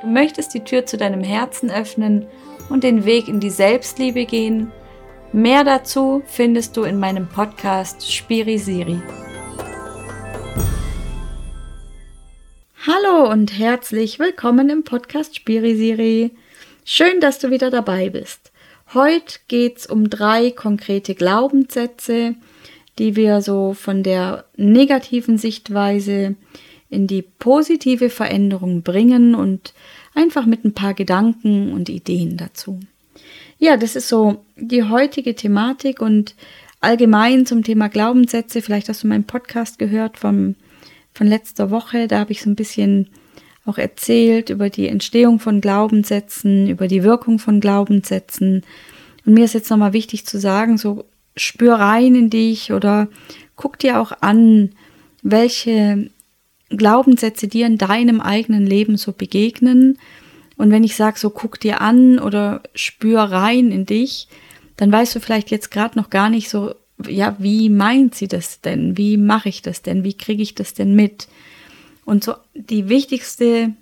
Du möchtest die Tür zu deinem Herzen öffnen und den Weg in die Selbstliebe gehen. Mehr dazu findest du in meinem Podcast Spiri-Siri. Hallo und herzlich willkommen im Podcast Spiri-Siri. Schön, dass du wieder dabei bist. Heute geht es um 3 konkrete Glaubenssätze, die wir so von der negativen Sichtweise in die positive Veränderung bringen und einfach mit ein paar Gedanken und Ideen dazu. Ja, das ist so die heutige Thematik und allgemein zum Thema Glaubenssätze. Vielleicht hast du meinen Podcast gehört von letzter Woche. Da habe ich so ein bisschen auch erzählt über die Entstehung von Glaubenssätzen, über die Wirkung von Glaubenssätzen. Und mir ist jetzt nochmal wichtig zu sagen, so spür rein in dich oder guck dir auch an, welche Glaubenssätze dir in deinem eigenen Leben so begegnen. Und wenn ich sage, so guck dir an oder spür rein in dich, dann weißt du vielleicht jetzt gerade noch gar nicht so, ja, wie meint sie das denn? Wie mache ich das denn? Wie kriege ich das denn mit? Und so die wichtigste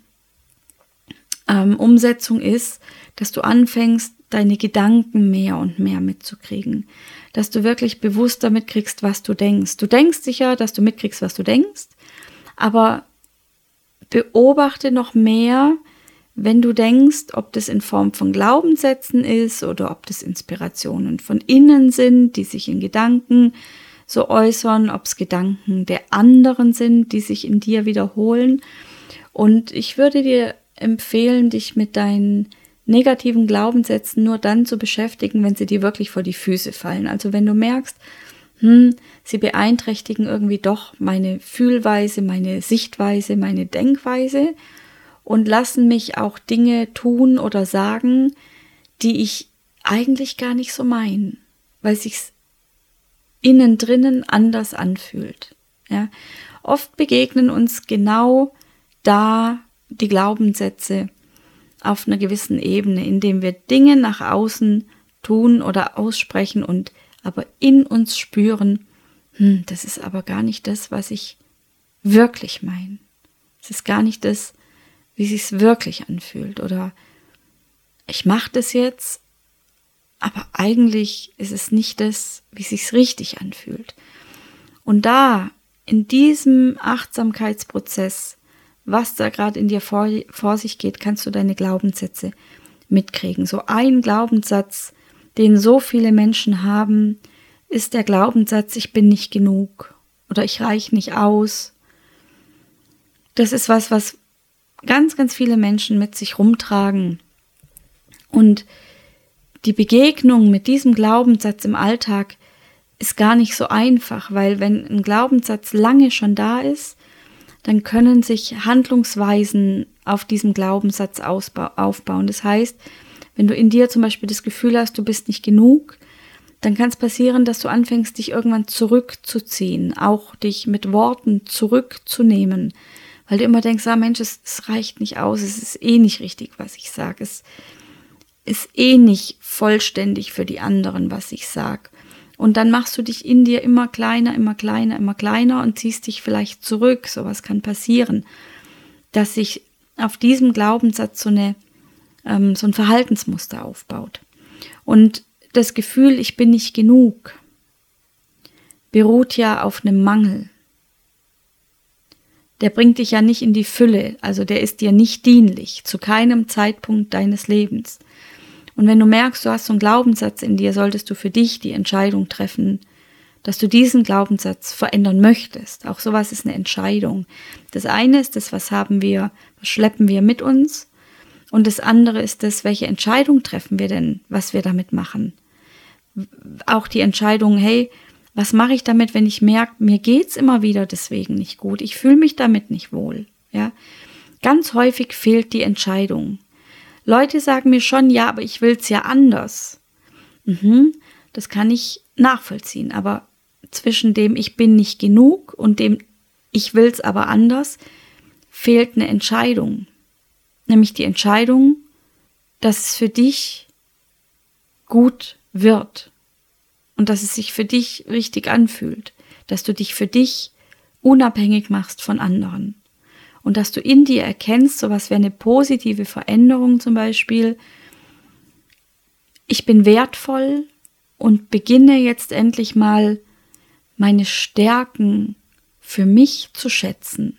Umsetzung ist, dass du anfängst, deine Gedanken mehr und mehr mitzukriegen. Dass du wirklich bewusster mitkriegst, was du denkst. Du denkst sicher, dass du mitkriegst, was du denkst, aber beobachte noch mehr, wenn du denkst, ob das in Form von Glaubenssätzen ist oder ob das Inspirationen von innen sind, die sich in Gedanken so äußern, ob es Gedanken der anderen sind, die sich in dir wiederholen. Und ich würde dir empfehlen, dich mit deinen negativen Glaubenssätzen nur dann zu beschäftigen, wenn sie dir wirklich vor die Füße fallen. Also wenn du merkst, sie beeinträchtigen irgendwie doch meine Fühlweise, meine Sichtweise, meine Denkweise und lassen mich auch Dinge tun oder sagen, die ich eigentlich gar nicht so meine, weil es sich innen drinnen anders anfühlt. Ja? Oft begegnen uns genau da die Glaubenssätze auf einer gewissen Ebene, indem wir Dinge nach außen tun oder aussprechen und aber in uns spüren, das ist aber gar nicht das, was ich wirklich meine. Es ist gar nicht das, wie es sich wirklich anfühlt. Oder ich mache das jetzt, aber eigentlich ist es nicht das, wie es sich richtig anfühlt. Und da, in diesem Achtsamkeitsprozess, was da gerade in dir vor sich geht, kannst du deine Glaubenssätze mitkriegen. So ein Glaubenssatz, den so viele Menschen haben, ist der Glaubenssatz, ich bin nicht genug oder ich reiche nicht aus. Das ist was ganz, ganz viele Menschen mit sich rumtragen. Und die Begegnung mit diesem Glaubenssatz im Alltag ist gar nicht so einfach, weil wenn ein Glaubenssatz lange schon da ist, dann können sich Handlungsweisen auf diesem Glaubenssatz aufbauen. Das heißt, wenn du in dir zum Beispiel das Gefühl hast, du bist nicht genug, dann kann es passieren, dass du anfängst, dich irgendwann zurückzuziehen, auch dich mit Worten zurückzunehmen, weil du immer denkst, Mensch, es reicht nicht aus, es ist eh nicht richtig, was ich sage, es ist eh nicht vollständig für die anderen, was ich sage. Und dann machst du dich in dir immer kleiner, immer kleiner, immer kleiner und ziehst dich vielleicht zurück. Sowas kann passieren, dass sich auf diesem Glaubenssatz so ein Verhaltensmuster aufbaut. Und das Gefühl, ich bin nicht genug, beruht ja auf einem Mangel. Der bringt dich ja nicht in die Fülle, also der ist dir nicht dienlich, zu keinem Zeitpunkt deines Lebens. Und wenn du merkst, du hast so einen Glaubenssatz in dir, solltest du für dich die Entscheidung treffen, dass du diesen Glaubenssatz verändern möchtest. Auch sowas ist eine Entscheidung. Das eine ist das, was schleppen wir mit uns? Und das andere ist das, welche Entscheidung treffen wir denn, was wir damit machen? Auch die Entscheidung, hey, was mache ich damit, wenn ich merke, mir geht's immer wieder deswegen nicht gut, ich fühle mich damit nicht wohl. Ja? Ganz häufig fehlt die Entscheidung. Leute sagen mir schon, ja, aber ich will's ja anders. Das kann ich nachvollziehen, aber zwischen dem ich bin nicht genug und dem ich will's aber anders, fehlt eine Entscheidung. Nämlich die Entscheidung, dass es für dich gut wird und dass es sich für dich richtig anfühlt, dass du dich für dich unabhängig machst von anderen. und dass du in dir erkennst, sowas wie eine positive Veränderung zum Beispiel, ich bin wertvoll und beginne jetzt endlich mal meine Stärken für mich zu schätzen.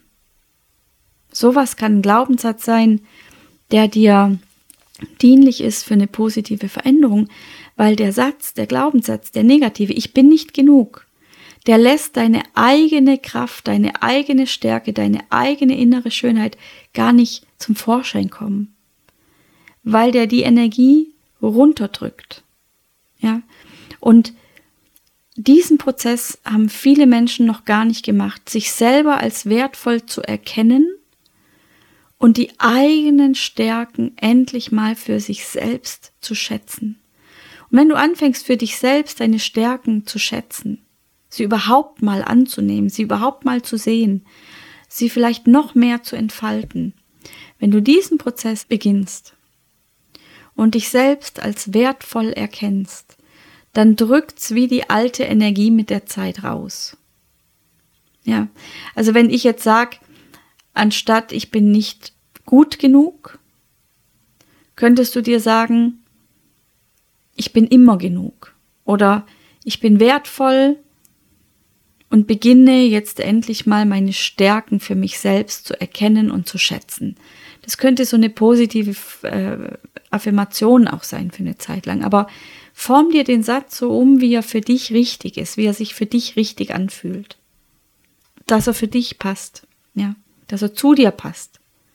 Sowas kann ein Glaubenssatz sein, der dir dienlich ist für eine positive Veränderung, weil der Glaubenssatz, der negative, ich bin nicht genug, der lässt deine eigene Kraft, deine eigene Stärke, deine eigene innere Schönheit gar nicht zum Vorschein kommen, weil der die Energie runterdrückt. Ja? Und diesen Prozess haben viele Menschen noch gar nicht gemacht, sich selber als wertvoll zu erkennen und die eigenen Stärken endlich mal für sich selbst zu schätzen. Und wenn du anfängst, für dich selbst deine Stärken zu schätzen, sie überhaupt mal anzunehmen, sie überhaupt mal zu sehen, sie vielleicht noch mehr zu entfalten, wenn du diesen Prozess beginnst und dich selbst als wertvoll erkennst, dann drückt's wie die alte Energie mit der Zeit raus. Ja, also wenn ich jetzt sage, anstatt ich bin nicht gut genug, könntest du dir sagen, ich bin immer genug oder ich bin wertvoll und beginne jetzt endlich mal meine Stärken für mich selbst zu erkennen und zu schätzen. Das könnte so eine positive Affirmation auch sein für eine Zeit lang, aber form dir den Satz so um, wie er für dich richtig ist, wie er sich für dich richtig anfühlt. Dass er für dich passt, ja, dass er zu dir passt.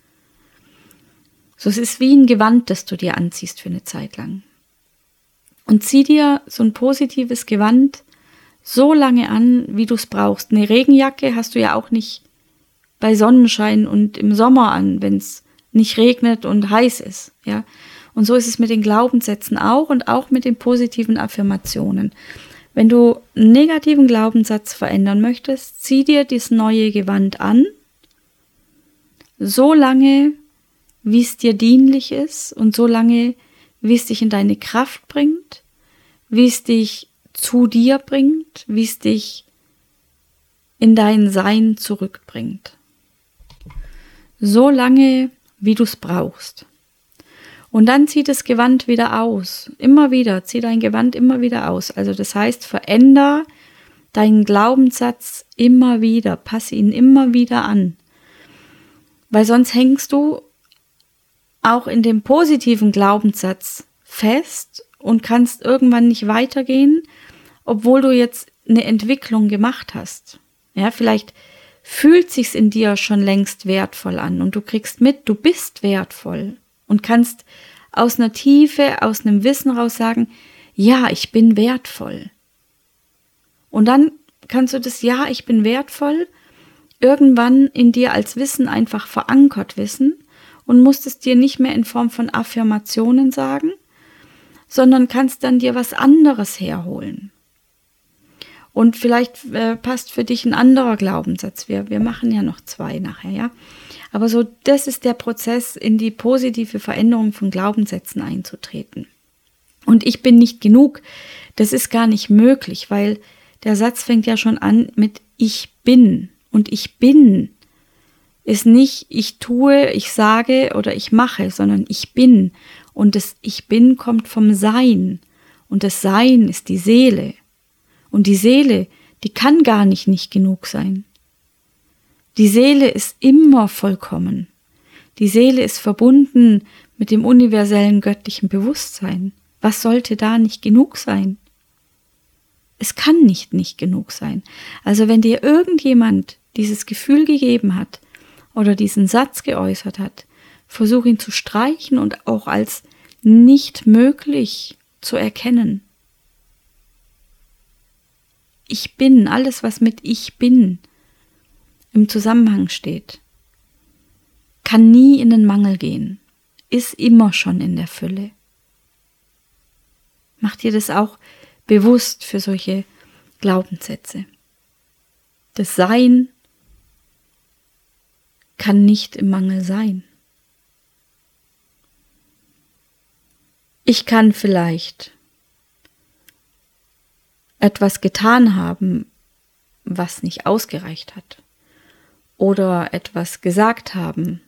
So, es ist wie ein Gewand, das du dir anziehst für eine Zeit lang. Und zieh dir so ein positives Gewand so lange an, wie du es brauchst. Eine Regenjacke hast du ja auch nicht bei Sonnenschein und im Sommer an, wenn es nicht regnet und heiß ist, ja. Und so ist es mit den Glaubenssätzen auch und auch mit den positiven Affirmationen. Wenn du einen negativen Glaubenssatz verändern möchtest, zieh dir das neue Gewand an, so lange, wie es dir dienlich ist und so lange, wie es dich in deine Kraft bringt, wie es dich zu dir bringt, wie es dich in dein Sein zurückbringt. So lange, wie du es brauchst. Und dann zieh das Gewand wieder aus. Immer wieder, zieh dein Gewand immer wieder aus. Also das heißt, veränder deinen Glaubenssatz immer wieder, passe ihn immer wieder an. Weil sonst hängst du auch in dem positiven Glaubenssatz fest und kannst irgendwann nicht weitergehen, obwohl du jetzt eine Entwicklung gemacht hast. Ja, vielleicht fühlt sich's in dir schon längst wertvoll an und du kriegst mit, du bist wertvoll und kannst aus einer Tiefe, aus einem Wissen raus sagen, ja, ich bin wertvoll. Und dann kannst du das Ja, ich bin wertvoll irgendwann in dir als Wissen einfach verankert wissen und musst es dir nicht mehr in Form von Affirmationen sagen, sondern kannst dann dir was anderes herholen. Und vielleicht passt für dich ein anderer Glaubenssatz. Wir machen ja noch 2 nachher, ja. Aber so, das ist der Prozess, in die positive Veränderung von Glaubenssätzen einzutreten. Und ich bin nicht genug, das ist gar nicht möglich, weil der Satz fängt ja schon an mit ich bin. Und ich bin ist nicht ich tue, ich sage oder ich mache, sondern ich bin. Und das Ich bin kommt vom Sein. Und das Sein ist die Seele. Und die Seele, die kann gar nicht genug sein. Die Seele ist immer vollkommen. Die Seele ist verbunden mit dem universellen göttlichen Bewusstsein. Was sollte da nicht genug sein? Es kann nicht genug sein. Also wenn dir irgendjemand dieses Gefühl gegeben hat oder diesen Satz geäußert hat, versuch ihn zu streichen und auch als nicht möglich zu erkennen. Ich bin, alles was mit ich bin im Zusammenhang steht, kann nie in den Mangel gehen, ist immer schon in der Fülle. Mach dir das auch bewusst für solche Glaubenssätze. Das Sein kann nicht im Mangel sein. Ich kann vielleicht etwas getan haben, was nicht ausgereicht hat. oder etwas gesagt haben,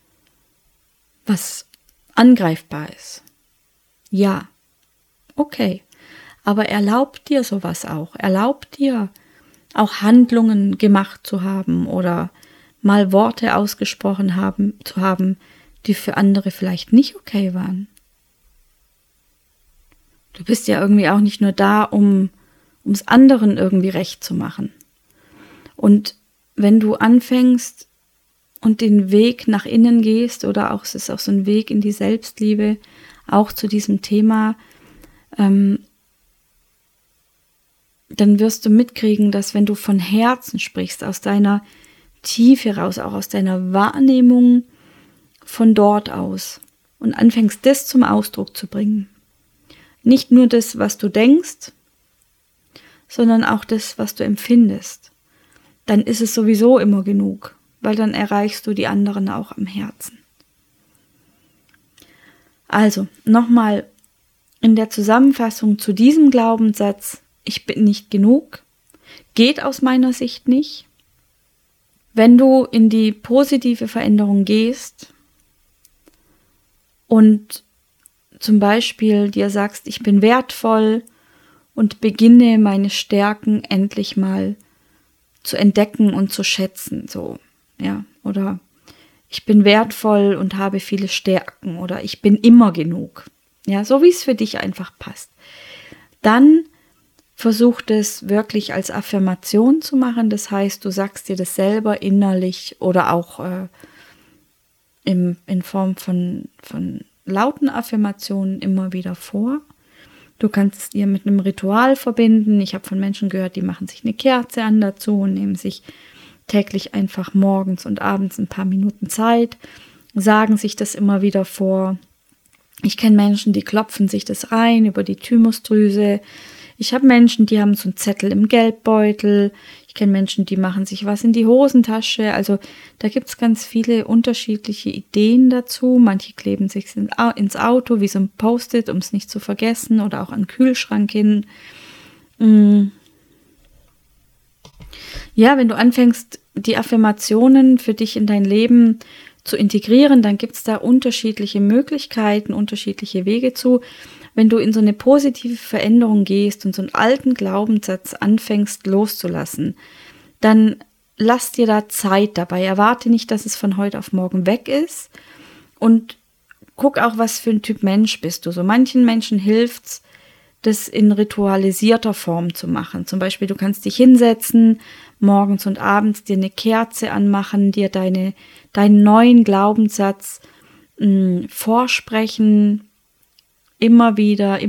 was angreifbar ist. Ja, okay. Aber erlaubt dir sowas auch. Erlaubt dir auch Handlungen gemacht zu haben oder mal Worte ausgesprochen zu haben, die für andere vielleicht nicht okay waren. Du bist ja irgendwie auch nicht nur da, um es anderen irgendwie recht zu machen. Und wenn du anfängst und den Weg nach innen gehst, oder auch es ist auch so ein Weg in die Selbstliebe, auch zu diesem Thema, dann wirst du mitkriegen, dass wenn du von Herzen sprichst, aus deiner Tiefe raus, auch aus deiner Wahrnehmung von dort aus und anfängst, das zum Ausdruck zu bringen. Nicht nur das, was du denkst, sondern auch das, was du empfindest. Dann ist es sowieso immer genug, weil dann erreichst du die anderen auch am Herzen. Also, nochmal in der Zusammenfassung zu diesem Glaubenssatz: Ich bin nicht genug, geht aus meiner Sicht nicht. Wenn du in die positive Veränderung gehst und zum Beispiel dir sagst, ich bin wertvoll und beginne meine Stärken endlich mal zu entdecken und zu schätzen, so, ja, oder ich bin wertvoll und habe viele Stärken oder ich bin immer genug, ja, so wie es für dich einfach passt. Dann versuch das wirklich als Affirmation zu machen, das heißt, du sagst dir das selber innerlich oder auch in Form von lauten Affirmationen immer wieder vor. Du kannst es dir mit einem Ritual verbinden. Ich habe von Menschen gehört, die machen sich eine Kerze an dazu und nehmen sich täglich einfach morgens und abends ein paar Minuten Zeit, sagen sich das immer wieder vor. Ich kenne Menschen, die klopfen sich das rein über die Thymusdrüse. Ich habe Menschen, die haben so einen Zettel im Geldbeutel. Ich kenne Menschen, die machen sich was in die Hosentasche. Also da gibt es ganz viele unterschiedliche Ideen dazu. Manche kleben sich ins Auto wie so ein Post-it, um es nicht zu vergessen, oder auch an den Kühlschrank hin. Ja, wenn du anfängst, die Affirmationen für dich in dein Leben zu integrieren, dann gibt es da unterschiedliche Möglichkeiten, unterschiedliche Wege zu. Wenn du in so eine positive Veränderung gehst und so einen alten Glaubenssatz anfängst loszulassen, dann lass dir da Zeit dabei. Erwarte nicht, dass es von heute auf morgen weg ist, und guck auch, was für ein Typ Mensch bist du. So manchen Menschen hilft es, das in ritualisierter Form zu machen. Zum Beispiel, du kannst dich hinsetzen, morgens und abends dir eine Kerze anmachen, dir deinen neuen Glaubenssatz vorsprechen, immer wieder.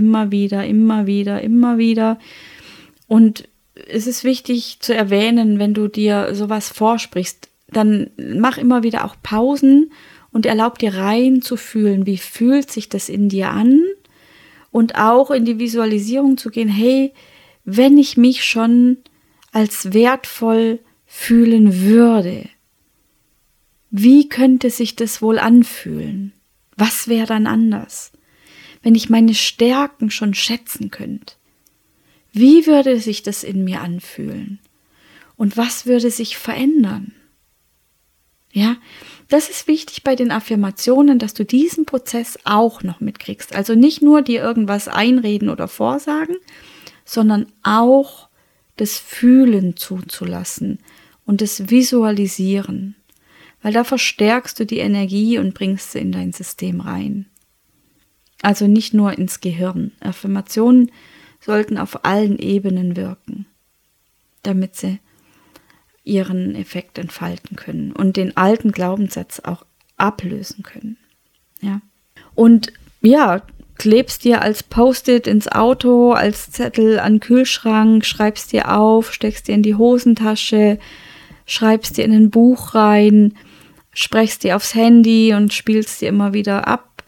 Und es ist wichtig zu erwähnen, wenn du dir sowas vorsprichst, dann mach immer wieder auch Pausen und erlaub dir reinzufühlen, wie fühlt sich das in dir an, und auch in die Visualisierung zu gehen, hey, wenn ich mich schon als wertvoll fühlen würde, wie könnte sich das wohl anfühlen? Was wäre dann anders? Wenn ich meine Stärken schon schätzen könnte, wie würde sich das in mir anfühlen? Und was würde sich verändern? Ja, das ist wichtig bei den Affirmationen, dass du diesen Prozess auch noch mitkriegst. Also nicht nur dir irgendwas einreden oder vorsagen, sondern auch das Fühlen zuzulassen und das Visualisieren. Weil da verstärkst du die Energie und bringst sie in dein System rein. Also nicht nur ins Gehirn. Affirmationen sollten auf allen Ebenen wirken, damit sie ihren Effekt entfalten können und den alten Glaubenssatz auch ablösen können. Ja. Und ja, klebst dir als Post-it ins Auto, als Zettel an den Kühlschrank, schreibst dir auf, steckst dir in die Hosentasche, schreibst dir in ein Buch rein, sprechst dir aufs Handy und spielst dir immer wieder ab.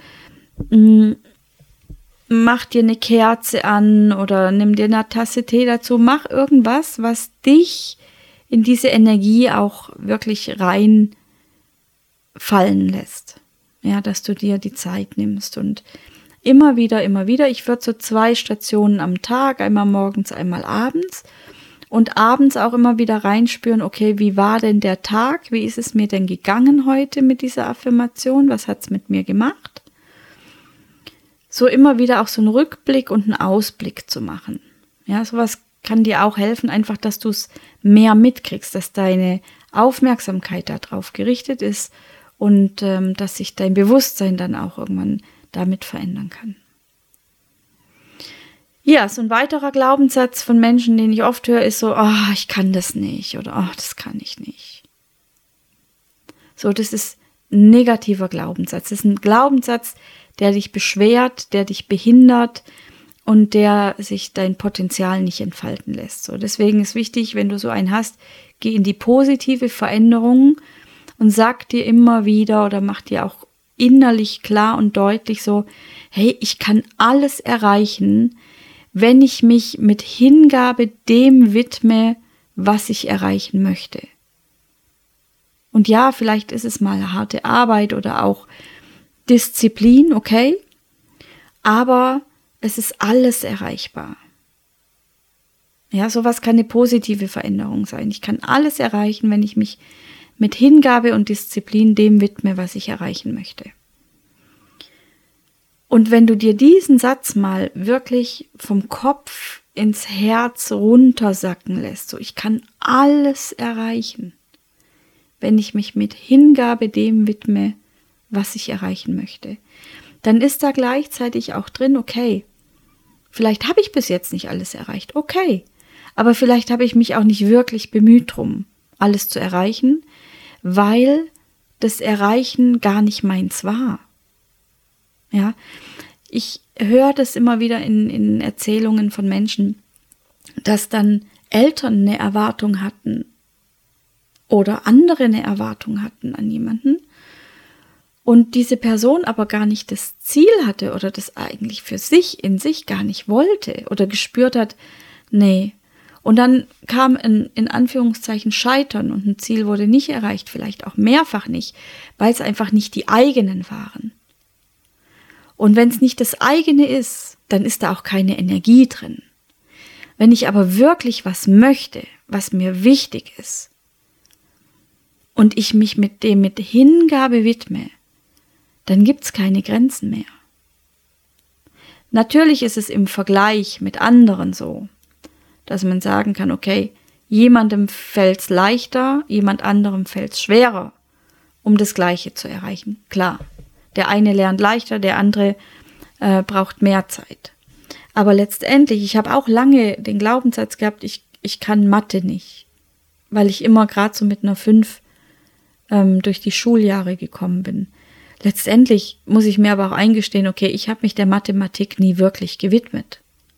Mach dir eine Kerze an oder nimm dir eine Tasse Tee dazu. Mach irgendwas, was dich in diese Energie auch wirklich reinfallen lässt. Ja, dass du dir die Zeit nimmst und immer wieder. Ich würde so 2 Stationen am Tag, einmal morgens, einmal abends. Und abends auch immer wieder reinspüren, okay, wie war denn der Tag? Wie ist es mir denn gegangen heute mit dieser Affirmation? Was hat es mit mir gemacht? So immer wieder auch so einen Rückblick und einen Ausblick zu machen. Ja, sowas kann dir auch helfen, einfach, dass du es mehr mitkriegst, dass deine Aufmerksamkeit darauf gerichtet ist und dass sich dein Bewusstsein dann auch irgendwann damit verändern kann. Ja, so ein weiterer Glaubenssatz von Menschen, den ich oft höre, ist so, oh, ich kann das nicht oder oh, das kann ich nicht. So, das ist ein negativer Glaubenssatz. Das ist ein Glaubenssatz, der dich beschwert, der dich behindert und der sich dein Potenzial nicht entfalten lässt. So, deswegen ist wichtig, wenn du so einen hast, geh in die positive Veränderung und sag dir immer wieder oder mach dir auch innerlich klar und deutlich so, hey, ich kann alles erreichen, wenn ich mich mit Hingabe dem widme, was ich erreichen möchte. Und ja, vielleicht ist es mal harte Arbeit oder auch Disziplin, okay, aber es ist alles erreichbar. Ja, sowas kann eine positive Veränderung sein. Ich kann alles erreichen, wenn ich mich mit Hingabe und Disziplin dem widme, was ich erreichen möchte. Und wenn du dir diesen Satz mal wirklich vom Kopf ins Herz runtersacken lässt, so ich kann alles erreichen, wenn ich mich mit Hingabe dem widme, was ich erreichen möchte, dann ist da gleichzeitig auch drin, okay, vielleicht habe ich bis jetzt nicht alles erreicht, okay, aber vielleicht habe ich mich auch nicht wirklich bemüht drum, alles zu erreichen, weil das Erreichen gar nicht meins war. Ja, ich höre das immer wieder in Erzählungen von Menschen, dass dann Eltern eine Erwartung hatten oder andere eine Erwartung hatten an jemanden und diese Person aber gar nicht das Ziel hatte oder das eigentlich für sich in sich gar nicht wollte oder gespürt hat, nee. Und dann kam in Anführungszeichen Scheitern und ein Ziel wurde nicht erreicht, vielleicht auch mehrfach nicht, weil es einfach nicht die eigenen waren. Und wenn es nicht das eigene ist, dann ist da auch keine Energie drin. Wenn ich aber wirklich was möchte, was mir wichtig ist, und ich mich mit dem mit Hingabe widme, dann gibt es keine Grenzen mehr. Natürlich ist es im Vergleich mit anderen so, dass man sagen kann, okay, jemandem fällt es leichter, jemand anderem fällt es schwerer, um das Gleiche zu erreichen. Klar. Der eine lernt leichter, der andere braucht mehr Zeit. Aber letztendlich, ich habe auch lange den Glaubenssatz gehabt, ich kann Mathe nicht, weil ich immer gerade so mit einer 5 durch die Schuljahre gekommen bin. Letztendlich muss ich mir aber auch eingestehen, okay, ich habe mich der Mathematik nie wirklich gewidmet.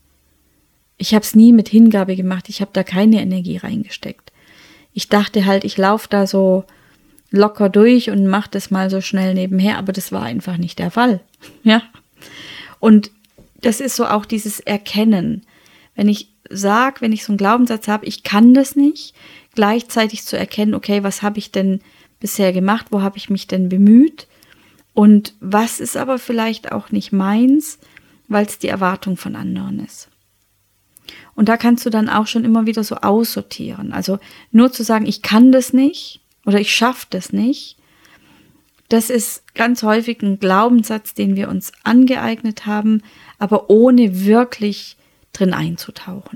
Ich habe es nie mit Hingabe gemacht, ich habe da keine Energie reingesteckt. Ich dachte halt, ich laufe da so locker durch und mache das mal so schnell nebenher, aber das war einfach nicht der Fall. Ja. Und das ist so auch dieses Erkennen. Wenn ich sage, wenn ich so einen Glaubenssatz habe, ich kann das nicht, gleichzeitig zu erkennen, okay, was habe ich denn bisher gemacht, wo habe ich mich denn bemüht und was ist aber vielleicht auch nicht meins, weil es die Erwartung von anderen ist. Und da kannst du dann auch schon immer wieder so aussortieren. Also nur zu sagen, ich kann das nicht, oder ich schaffe das nicht, das ist ganz häufig ein Glaubenssatz, den wir uns angeeignet haben, aber ohne wirklich drin einzutauchen.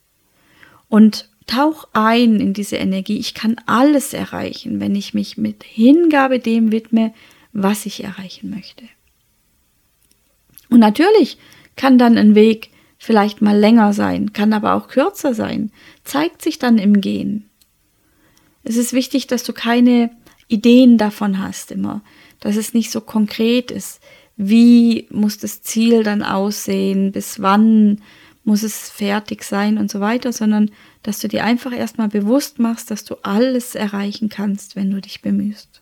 Und tauch ein in diese Energie, ich kann alles erreichen, wenn ich mich mit Hingabe dem widme, was ich erreichen möchte. Und natürlich kann dann ein Weg vielleicht mal länger sein, kann aber auch kürzer sein, zeigt sich dann im Gehen. Es ist wichtig, dass du keine Ideen davon hast immer, dass es nicht so konkret ist. Wie muss das Ziel dann aussehen, bis wann muss es fertig sein und so weiter, sondern dass du dir einfach erstmal bewusst machst, dass du alles erreichen kannst, wenn du dich bemühst.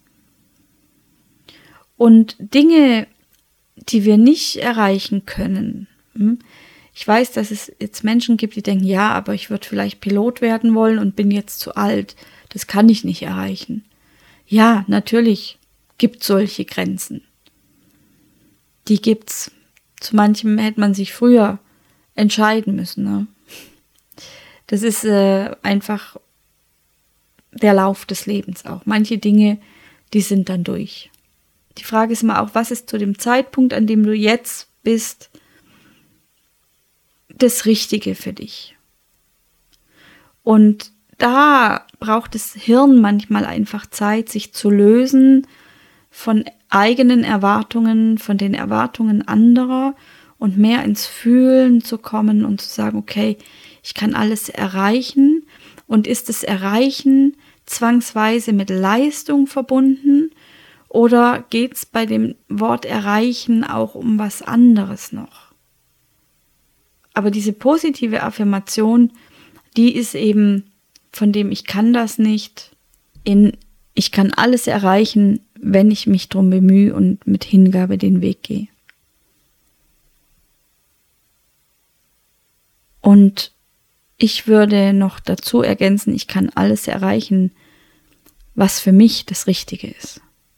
Und Dinge, die wir nicht erreichen können, ich weiß, dass es jetzt Menschen gibt, die denken, ja, aber ich würde vielleicht Pilot werden wollen und bin jetzt zu alt. Das kann ich nicht erreichen. Ja, natürlich gibt es solche Grenzen. Die gibt's. Zu manchem hätte man sich früher entscheiden müssen. Ne? Das ist einfach der Lauf des Lebens auch. Manche Dinge, die sind dann durch. Die Frage ist immer auch, was ist zu dem Zeitpunkt, an dem du jetzt bist, das Richtige für dich? Und da braucht das Hirn manchmal einfach Zeit, sich zu lösen von eigenen Erwartungen, von den Erwartungen anderer und mehr ins Fühlen zu kommen und zu sagen, okay, ich kann alles erreichen. Und ist das Erreichen zwangsweise mit Leistung verbunden oder geht es bei dem Wort erreichen auch um was anderes noch? Aber diese positive Affirmation, die ist eben von dem ich kann das nicht in ich kann alles erreichen, wenn ich mich drum bemühe und mit Hingabe den Weg gehe. Und ich würde noch dazu ergänzen, ich kann alles erreichen, was für mich das Richtige ist.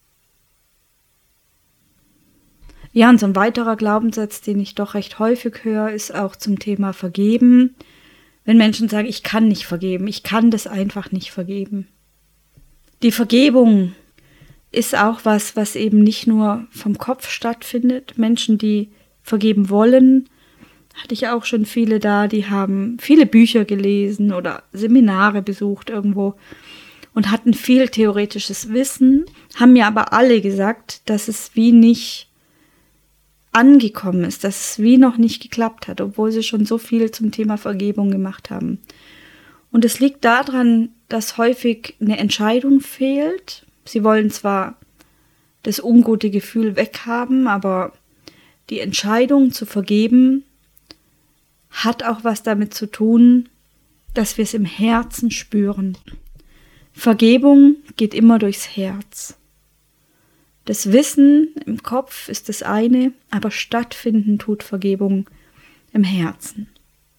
Ja, und so ein weiterer Glaubenssatz, den ich doch recht häufig höre, ist auch zum Thema Vergeben. Wenn Menschen sagen, ich kann nicht vergeben, ich kann das einfach nicht vergeben. Die Vergebung ist auch was eben nicht nur vom Kopf stattfindet. Menschen, die vergeben wollen, hatte ich auch schon viele da, die haben viele Bücher gelesen oder Seminare besucht irgendwo und hatten viel theoretisches Wissen, haben mir aber alle gesagt, dass es wie nicht angekommen ist, dass es wie noch nicht geklappt hat, obwohl sie schon so viel zum Thema Vergebung gemacht haben. Und es liegt daran, dass häufig eine Entscheidung fehlt. Sie wollen zwar das ungute Gefühl weghaben, aber die Entscheidung zu vergeben hat auch was damit zu tun, dass wir es im Herzen spüren. Vergebung geht immer durchs Herz. Das Wissen im Kopf ist das eine, aber stattfinden tut Vergebung im Herzen.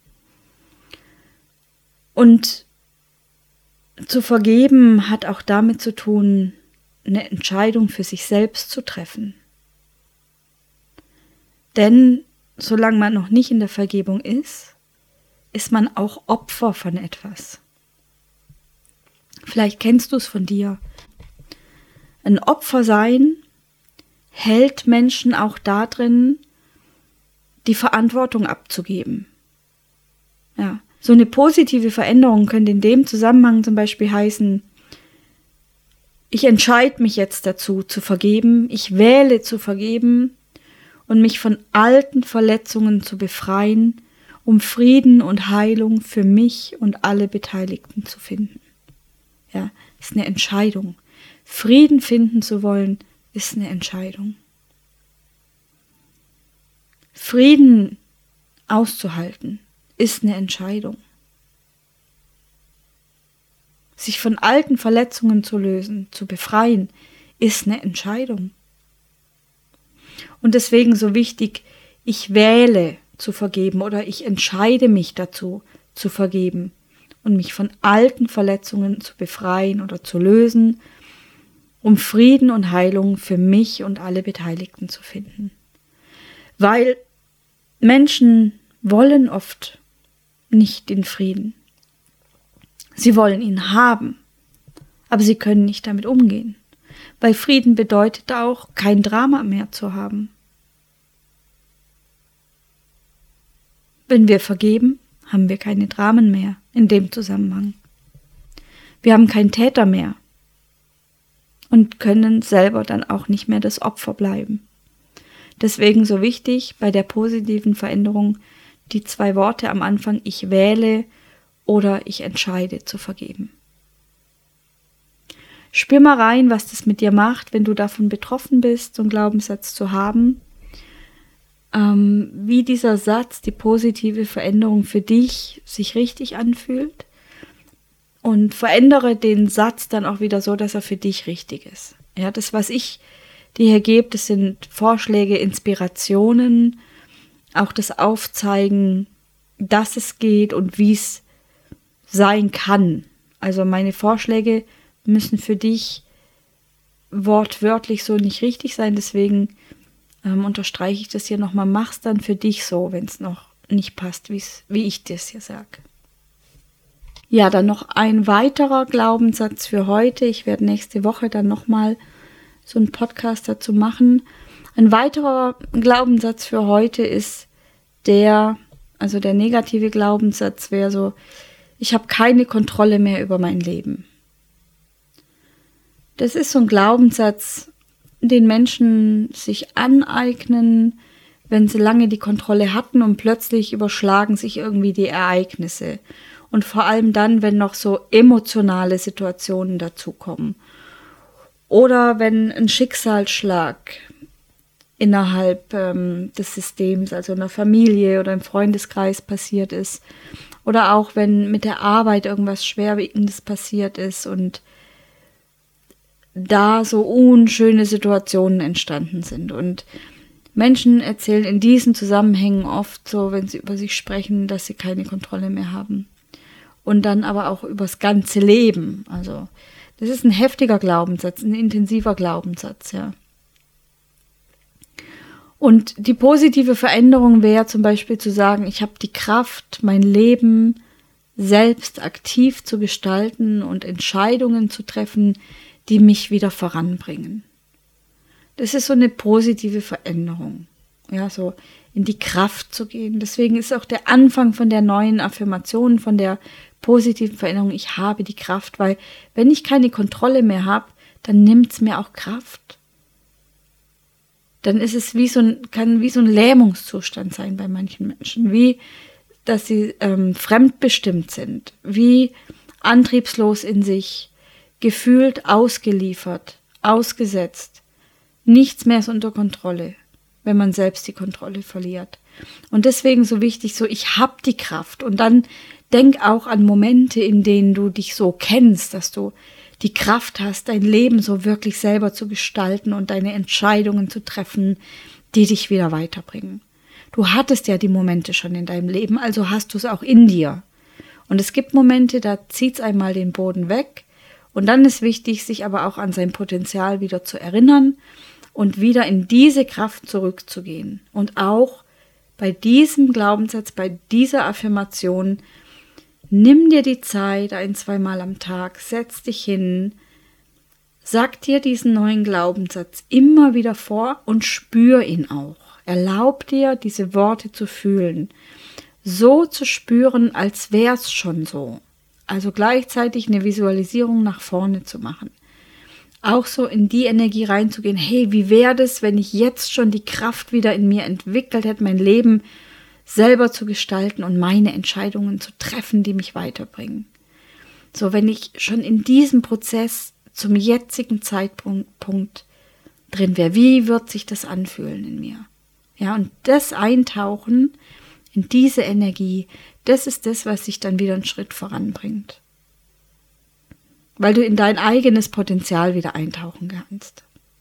Und zu vergeben hat auch damit zu tun, eine Entscheidung für sich selbst zu treffen. Denn solange man noch nicht in der Vergebung ist, ist man auch Opfer von etwas. Vielleicht kennst du es von dir. Ein Opfer sein hält Menschen auch darin, die Verantwortung abzugeben. Ja, so eine positive Veränderung könnte in dem Zusammenhang zum Beispiel heißen, ich entscheide mich jetzt dazu, zu vergeben, ich wähle zu vergeben und mich von alten Verletzungen zu befreien, um Frieden und Heilung für mich und alle Beteiligten zu finden. Ja, ist eine Entscheidung. Frieden finden zu wollen, ist eine Entscheidung. Frieden auszuhalten, ist eine Entscheidung. Sich von alten Verletzungen zu lösen, zu befreien, ist eine Entscheidung. Und deswegen so wichtig, ich wähle zu vergeben oder ich entscheide mich dazu, zu vergeben und mich von alten Verletzungen zu befreien oder zu lösen, um Frieden und Heilung für mich und alle Beteiligten zu finden. Weil Menschen wollen oft nicht den Frieden. Sie wollen ihn haben, aber sie können nicht damit umgehen. Weil Frieden bedeutet auch, kein Drama mehr zu haben. Wenn wir vergeben, haben wir keine Dramen mehr in dem Zusammenhang. Wir haben keinen Täter mehr und können selber dann auch nicht mehr das Opfer bleiben. Deswegen so wichtig bei der positiven Veränderung die 2 Worte am Anfang, ich wähle oder ich entscheide zu vergeben. Spür mal rein, was das mit dir macht, wenn du davon betroffen bist, so einen Glaubenssatz zu haben. Wie dieser Satz, die positive Veränderung für dich sich richtig anfühlt. Und verändere den Satz dann auch wieder so, dass er für dich richtig ist. Ja, das, was ich dir hier gebe, das sind Vorschläge, Inspirationen, auch das Aufzeigen, dass es geht und wie es sein kann. Also meine Vorschläge müssen für dich wortwörtlich so nicht richtig sein, deswegen unterstreiche ich das hier nochmal, mach's dann für dich so, wenn es noch nicht passt, wie ich das hier sage. Ja, dann noch ein weiterer Glaubenssatz für heute. Ich werde nächste Woche dann nochmal so einen Podcast dazu machen. Ein weiterer Glaubenssatz für heute ist der negative Glaubenssatz wäre so, ich habe keine Kontrolle mehr über mein Leben. Das ist so ein Glaubenssatz, den Menschen sich aneignen, wenn sie lange die Kontrolle hatten und plötzlich überschlagen sich irgendwie die Ereignisse. Und vor allem dann, wenn noch so emotionale Situationen dazukommen. Oder wenn ein Schicksalsschlag innerhalb des Systems, also in der Familie oder im Freundeskreis passiert ist. Oder auch wenn mit der Arbeit irgendwas Schwerwiegendes passiert ist und da so unschöne Situationen entstanden sind. Und Menschen erzählen in diesen Zusammenhängen oft so, wenn sie über sich sprechen, dass sie keine Kontrolle mehr haben. Und dann aber auch übers ganze Leben. Also das ist ein heftiger Glaubenssatz, ein intensiver Glaubenssatz, ja. Und die positive Veränderung wäre zum Beispiel zu sagen, ich habe die Kraft, mein Leben selbst aktiv zu gestalten und Entscheidungen zu treffen, die mich wieder voranbringen. Das ist so eine positive Veränderung, ja, so in die Kraft zu gehen. Deswegen ist auch der Anfang von der neuen Affirmation, von der positiven Veränderung, ich habe die Kraft, weil wenn ich keine Kontrolle mehr habe, dann nimmt es mir auch Kraft. Dann ist es kann wie so ein Lähmungszustand sein bei manchen Menschen, wie dass sie fremdbestimmt sind, wie antriebslos in sich, gefühlt ausgeliefert, ausgesetzt. Nichts mehr ist unter Kontrolle, wenn man selbst die Kontrolle verliert. Und deswegen so wichtig, so ich habe die Kraft. Und dann denk auch an Momente, in denen du dich so kennst, dass du die Kraft hast, dein Leben so wirklich selber zu gestalten und deine Entscheidungen zu treffen, die dich wieder weiterbringen. Du hattest ja die Momente schon in deinem Leben, also hast du es auch in dir. Und es gibt Momente, da zieht es einmal den Boden weg. Und dann ist wichtig, sich aber auch an sein Potenzial wieder zu erinnern und wieder in diese Kraft zurückzugehen. Und auch bei diesem Glaubenssatz, bei dieser Affirmation, nimm dir die Zeit 1-2 Mal am Tag, setz dich hin, sag dir diesen neuen Glaubenssatz immer wieder vor und spür ihn auch. Erlaub dir, diese Worte zu fühlen, so zu spüren, als wäre es schon so. Also gleichzeitig eine Visualisierung nach vorne zu machen. Auch so in die Energie reinzugehen, hey, wie wäre das, wenn ich jetzt schon die Kraft wieder in mir entwickelt hätte, mein Leben selber zu gestalten und meine Entscheidungen zu treffen, die mich weiterbringen. So, wenn ich schon in diesem Prozess zum jetzigen Zeitpunkt drin wäre, wie wird sich das anfühlen in mir? Ja, und das Eintauchen in diese Energie, das ist das, was sich dann wieder einen Schritt voranbringt. Weil du in dein eigenes Potenzial wieder eintauchen kannst.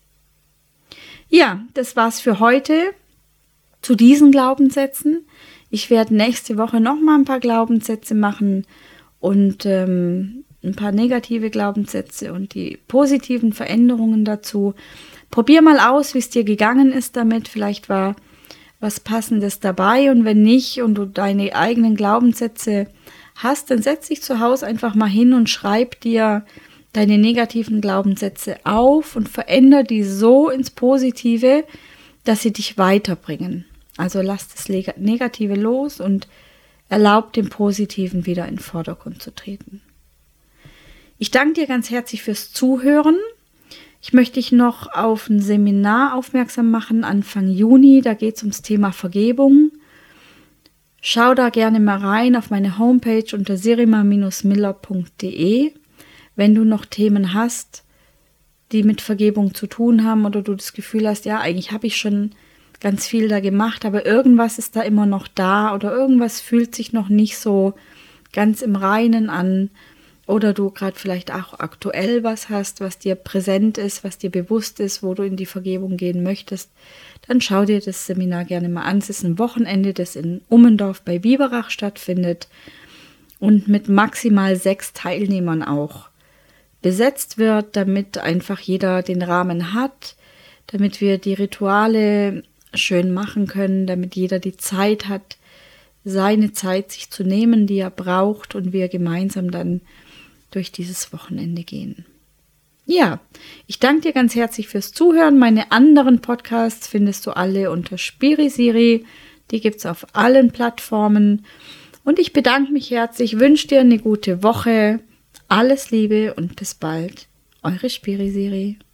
Ja, das war's für heute zu diesen Glaubenssätzen. Ich werde nächste Woche nochmal ein paar Glaubenssätze machen und ein paar negative Glaubenssätze und die positiven Veränderungen dazu. Probier mal aus, wie es dir gegangen ist damit. Vielleicht war was Passendes dabei und wenn nicht und du deine eigenen Glaubenssätze hast, dann setz dich zu Hause einfach mal hin und schreib dir deine negativen Glaubenssätze auf und veränder die so ins Positive, dass sie dich weiterbringen. Also lass das Negative los und erlaub dem Positiven wieder in den Vordergrund zu treten. Ich danke dir ganz herzlich fürs Zuhören. Ich möchte dich noch auf ein Seminar aufmerksam machen, Anfang Juni. Da geht es ums Thema Vergebung. Schau da gerne mal rein auf meine Homepage unter sirima-miller.de. Wenn du noch Themen hast, die mit Vergebung zu tun haben oder du das Gefühl hast, ja, eigentlich habe ich schon ganz viel da gemacht, aber irgendwas ist da immer noch da oder irgendwas fühlt sich noch nicht so ganz im Reinen an oder du gerade vielleicht auch aktuell was hast, was dir präsent ist, was dir bewusst ist, wo du in die Vergebung gehen möchtest, dann schau dir das Seminar gerne mal an. Es ist ein Wochenende, das in Ummendorf bei Biberach stattfindet und mit maximal 6 Teilnehmern auch besetzt wird, damit einfach jeder den Rahmen hat, damit wir die Rituale schön machen können, damit jeder die Zeit hat, seine Zeit sich zu nehmen, die er braucht, und wir gemeinsam dann durch dieses Wochenende gehen. Ja, ich danke dir ganz herzlich fürs Zuhören. Meine anderen Podcasts findest du alle unter Spirisiri. Die gibt es auf allen Plattformen. Und ich bedanke mich herzlich, wünsche dir eine gute Woche. Alles Liebe und bis bald. Eure Spirisiri.